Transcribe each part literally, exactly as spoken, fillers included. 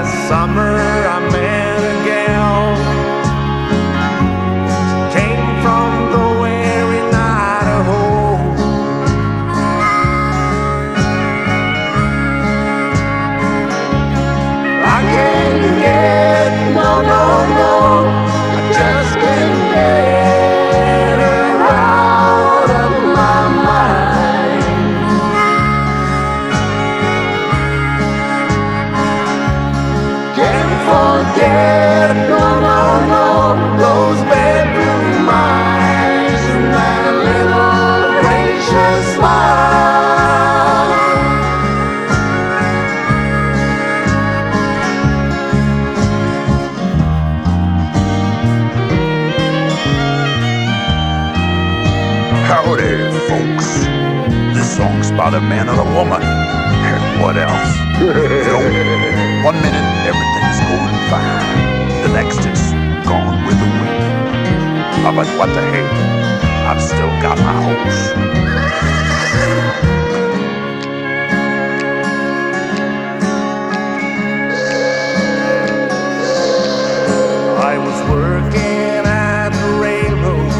summer I met a gal. Came from nowhere in Idaho. I can't get, no, no, no, I just can't get her out of my mind. Can't forget, no, no, no, those bedroom eyes and that little gracious smile. Howdy, folks. This song's about a man and a woman. And what else? You know, one minute everything's going fine. The next it's gone with the wind. Ah, but what the heck? I've still got my hopes. I was working at the railroad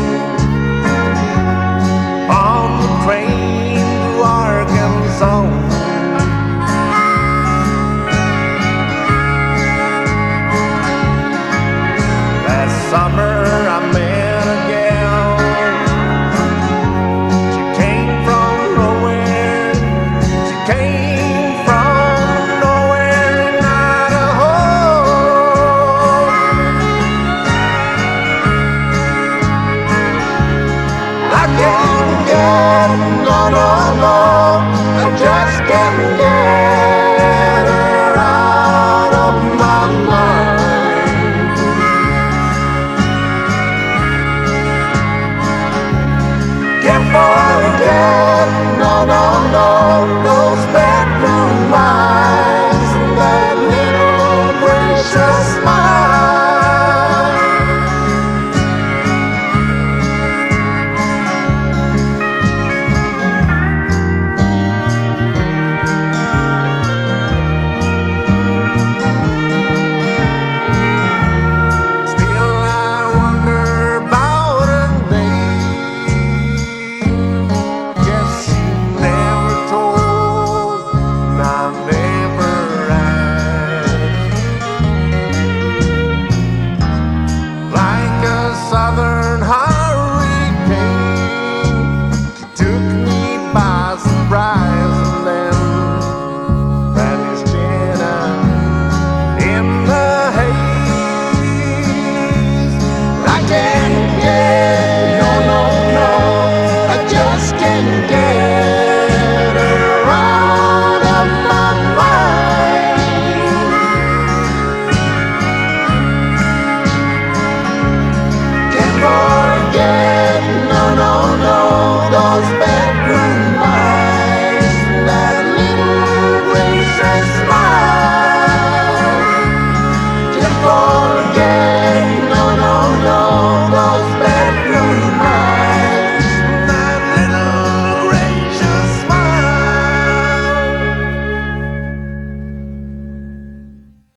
on the train to Arkansas. Last summer I met a gal. She came from nowhere. She came from nowhere in Idaho. I can't get, no, no, no, I just can't get her out of my mind. Can't forget, no, no, no, no.